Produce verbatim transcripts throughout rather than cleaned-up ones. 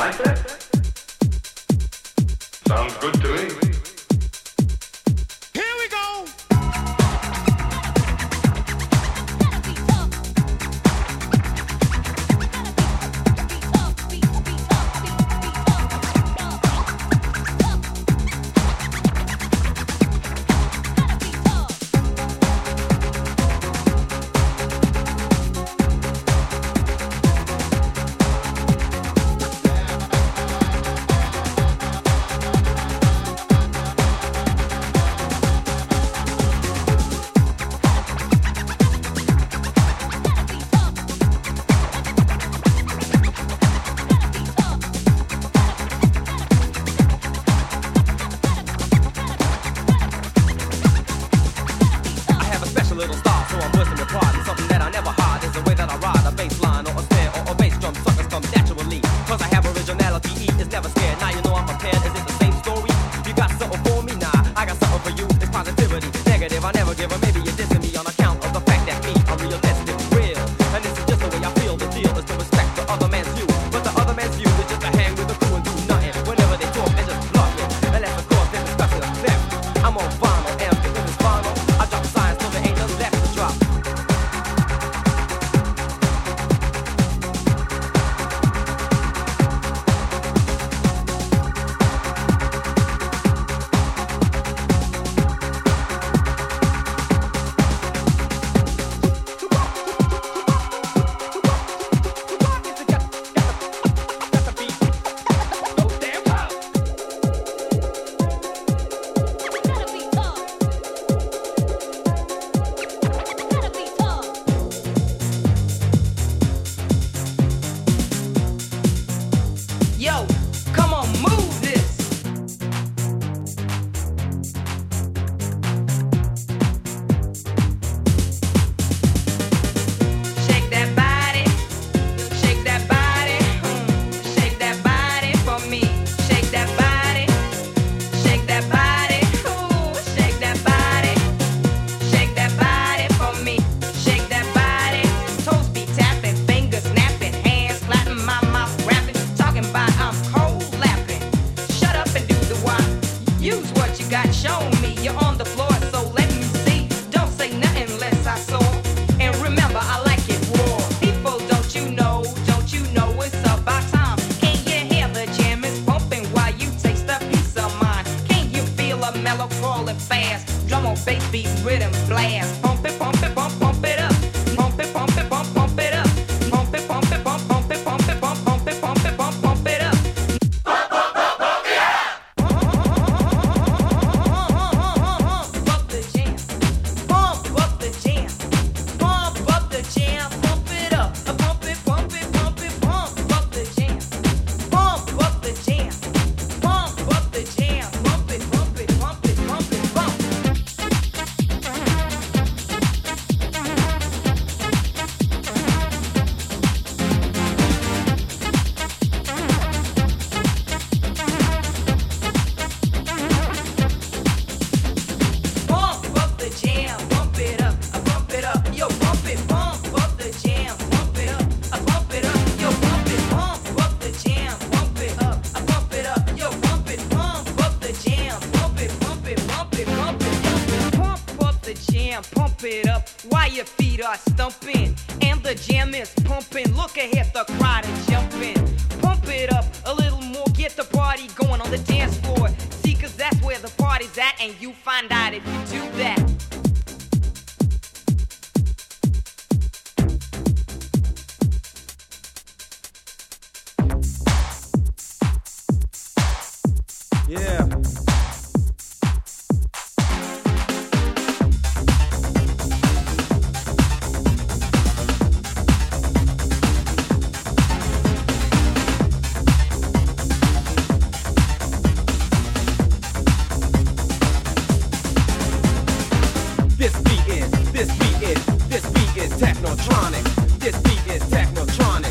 like that? Sounds good to me. Here we go.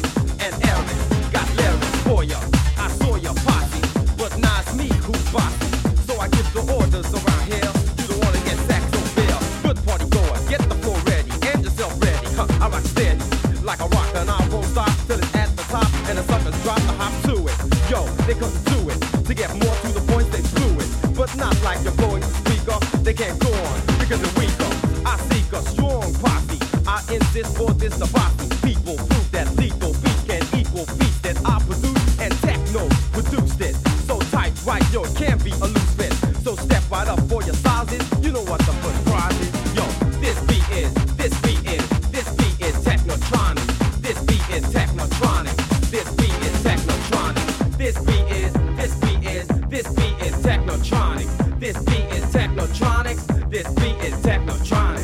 Got lyrics for ya. I saw your posse, but not me who bossy. To get more to the point, they blew it. But not like your boy speaker. They can't go on because they're weaker. I seek a strong posse. I insist for this about me. People prove that lethal beat can equal beats that I produce, and techno produced it. So tight, right, yo, it can't be a loose fit. So step right up for your sizes. You know what the first prize is. Yo, this beat is, this beat is, this beat is technotronic. This beat is technotronic. This beat is technotronic. This beat is, this beat is, this beat is technotronic. This beat is technotronic. This beat is technotronic.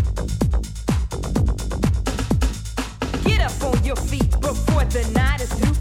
Get up on your feet before the night is through.